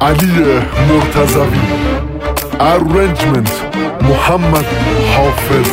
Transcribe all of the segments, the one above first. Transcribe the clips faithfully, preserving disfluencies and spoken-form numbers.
علی مرتضوی. Arrangement محمد حافظ.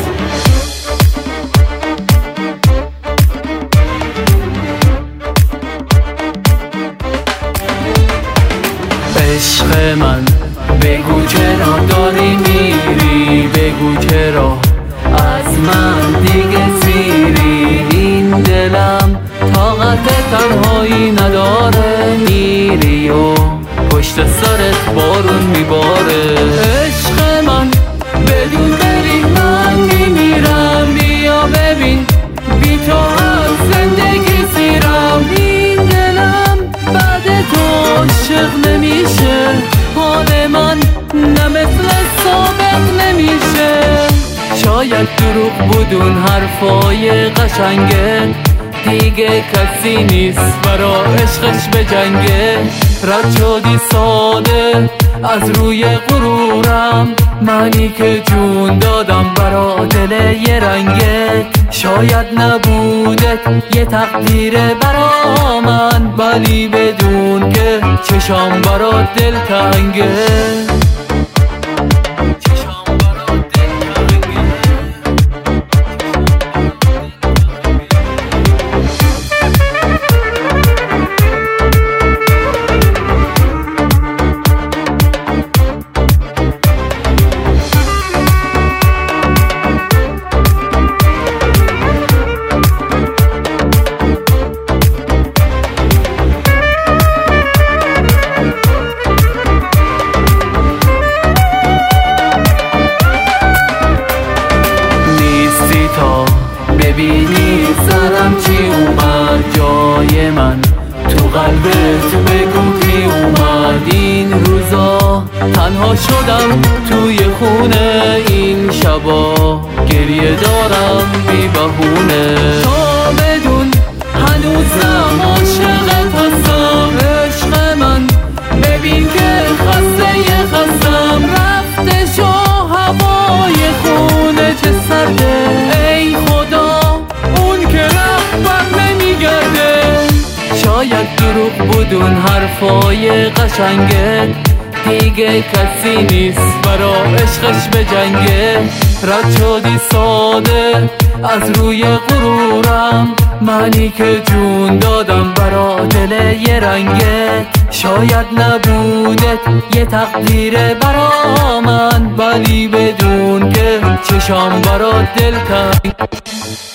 عشق من بگو چرا داری میری، بگو چرا از من دیگه سیری. این دلم طاقت تنهایی نداره، میری و پشت سرت بارون میباره. عشق من بدون بری من میمیرم، بیا ببین بی تو از زندگی سیرم. این دلم بعد تو عاشق نمیشه، حال من نه مثل سابق نمیشه. شاید دروغ بودون حرفای قشنگه، دیگه کسی نیست برا عشقش بجنگه. رد شدی ساده از روی غرورم، منی که جون دادم برا دل یه رنگت. شاید نبودت یه تقدیر برا من، ولی بدون که چشام برا دل تنگه. ببینی سرم چی اومد جای من، تو قلبت بگو کی اومد. این روزا تنها شدم توی خونه، این شبا گریه دارم بی بهونه. تا بدون هنوزم عاشقت هستم، عشق من ببین که خسته ی خستم. رفته شو هوای خونه چه سرده، ای خدا شاید دروغ بودون حرفای قشنگت، دیگه کسی نیست برا عشقش بجنگه. رد شدی ساده از روی غرورم، منی که جون دادم برا دل یه رنگت. شاید نبودت یه تقدیر برا من، ولی بدون که چشام برا دل تنگ.